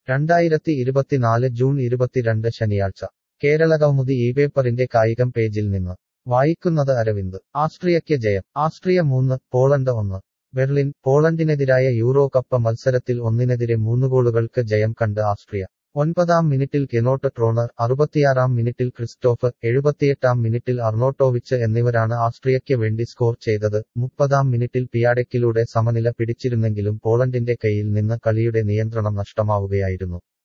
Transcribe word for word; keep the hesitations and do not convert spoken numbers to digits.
രണ്ടായിരത്തി ഇരുപത്തിനാല് ജൂൺ ഇരുപത്തിരണ്ട് ശനിയാഴ്ച കേരളകൗമുദി ഈ പേപ്പറിന്റെ കായികം പേജിൽ നിന്ന് വായിക്കുന്നത് അരവിന്ദ്. ആസ്ട്രിയയ്ക്ക് ജയം. ആസ്ട്രിയ മൂന്ന്, പോളണ്ട് ഒന്ന്. ബെർലിൻ. പോളണ്ടിനെതിരായ യൂറോ കപ്പ് മത്സരത്തിൽ ഒന്നിനെതിരെ മൂന്ന് ഗോളുകൾക്ക് ജയം കണ്ട് ആസ്ട്രിയ. ഒൻപതാം മിനിറ്റിൽ കെനോട്ട് ട്രോണർ, അറുപത്തിയാറാം മിനിറ്റിൽ ക്രിസ്റ്റോഫ്, എഴുപത്തിയെട്ടാം മിനിറ്റിൽ അർണോട്ടോവിച്ച് എന്നിവരാണ് ആസ്ട്രിയയ്ക്ക് വേണ്ടി സ്കോർ ചെയ്തത്. മുപ്പതാം മിനിറ്റിൽ പിയാഡെക്കിലൂടെ സമനില പിടിച്ചിരുന്നെങ്കിലും പോളണ്ടിന്റെ കൈയിൽ നിന്ന് കളിയുടെ നിയന്ത്രണം നഷ്ടമാവുകയായിരുന്നു.